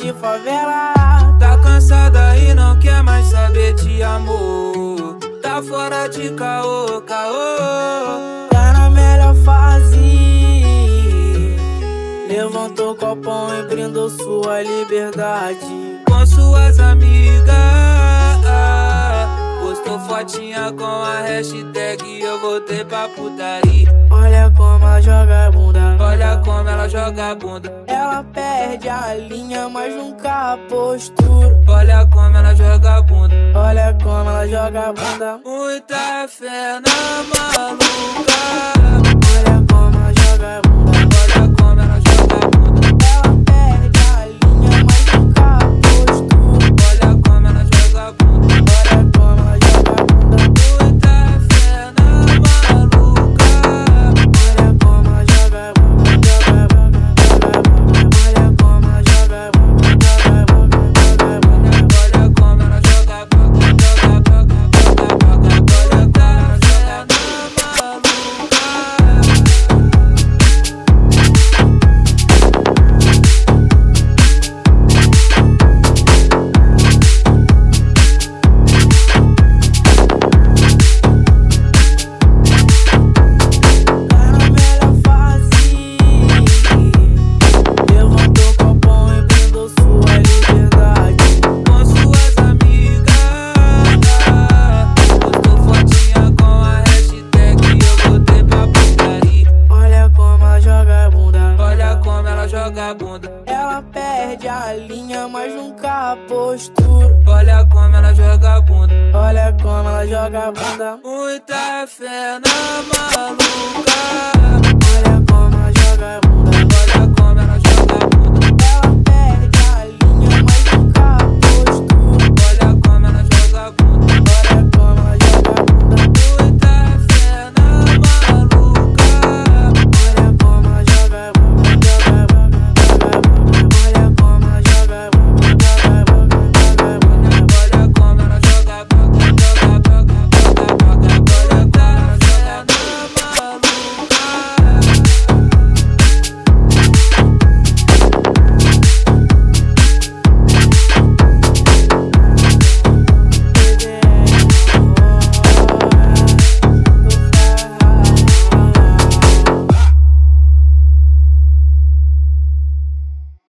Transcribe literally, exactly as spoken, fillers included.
de favela. Tá cansada e não quer mais saber de amor. Tá fora de caô, caô. Tá na melhor fase. Levantou o copão e brindou sua liberdade com suas amigas. Postou fotinha com a hashtag eu voltei pra putaria. Olha como ela joga a bunda, olha como ela joga a bunda. Ela perde a linha, mas nunca a postura. Olha como ela joga a bunda, olha como ela joga a bunda. Muita fé na maluca. Olha como ela joga a bunda, olha como ela joga a bunda. Ela perde a linha, mas nunca a postura. Olha como ela joga a bunda, olha como ela joga a bunda. Muita fé na maluca. Olha como ela joga a bunda, joga a bunda, joga a bunda. Olha como ela joga a bunda, joga a bunda, joga a bunda. Olha como ela joga a bunda, joga a bunda, joga a bunda. Olha como ela joga na maluca. Ela perde a linha, mas nunca a postura. Olha como ela joga a bunda, olha como ela joga a bunda. Muita fé na maluca.